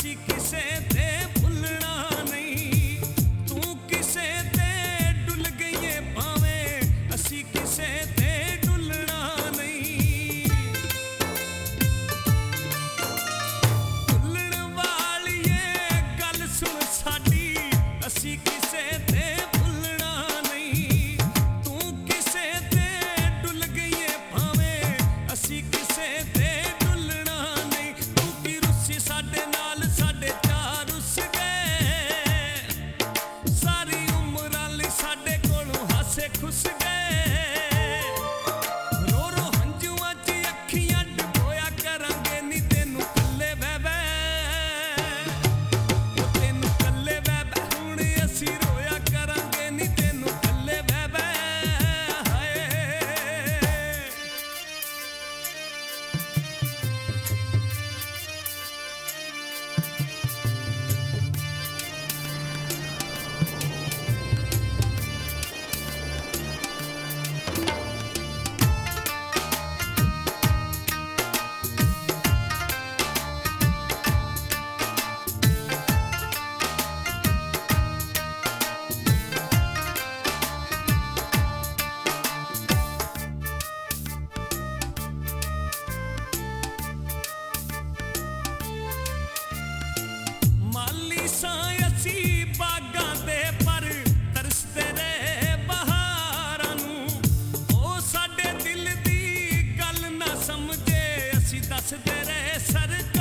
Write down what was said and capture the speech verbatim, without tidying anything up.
ਅਸੀਂ ਕਿਸੇ ਤੇ ਭੁੱਲਣਾ ਨਹੀਂ। ਤੂੰ ਕਿਸੇ ਤੇ ਡੁੱਲ ਗਈਏ ਭਾਵੇਂ ਅਸੀਂ ਕਿਸੇ ਤੇ ਡੁੱਲਣਾ ਨਹੀਂ। ਭੁੱਲਣ ਵਾਲੀਏ ਗੱਲ ਸੁਣ ਸਾਡੀ, ਅਸੀਂ ਕਿਸੇ ਤੇ ਭੁੱਲਣਾ ਨਹੀਂ। ਤੂੰ ਕਿਸੇ ਤੇ ਡੁੱਲ ਗਈਏ ਭਾਵੇਂ ਅਸੀਂ ਕਿਸੇ ਤੇ ਡੁੱਲਣਾ ਨਹੀਂ। ਤੂੰ ਕੀ ਰੁੱਸੀ ਸਾਡੇ ਨਾਲ, ਸਾਡੇ ਚਾਰ ਰੁੱਸ ਗਏ। ਸਾਰੀ ਉਮਰਾਂ ਲਈ ਸਾਡੇ ਕੋਲੋਂ ਹਾਸੇ ਖੁੱਸ ਗਏ। ਰੋ ਰੋ ਹੰਝੂਆਂ 'ਚ ਅੱਖੀਆਂ ਡੁਬੋਇਆ ਕਰਾਂਗੇ ਨੀ ਤੈਨੂੰ ਕੱਲੇ ਬਹਿ ਬਹਿ। ਉਹ ਤੈਨੂੰ ਕੱਲੇ ਬਹਿ ਬਹਿ ਹੁਣ ਅਸੀਂ ਰੋਇਆ ਕਰਾਂਗੇ ਨੀ ਤੈਨੂੰ ਕੱਲੇ ਬਹਿ ਬਹਿ। ਹਾਏ ਮਾਲੀ ਸਾਂ ਅਸੀਂ ਬਾਗਾਂ ਦੇ ਪਰ ਤਰਸਦੇ ਰਹੇ ਬਹਾਰਾਂ ਨੂੰ। ਉਹ ਸਾਡੇ ਦਿਲ ਦੀ ਗੱਲ ਨਾ ਸਮਝੇ ਅਸੀਂ ਦੱਸਦੇ ਰਹੇ ਸਰ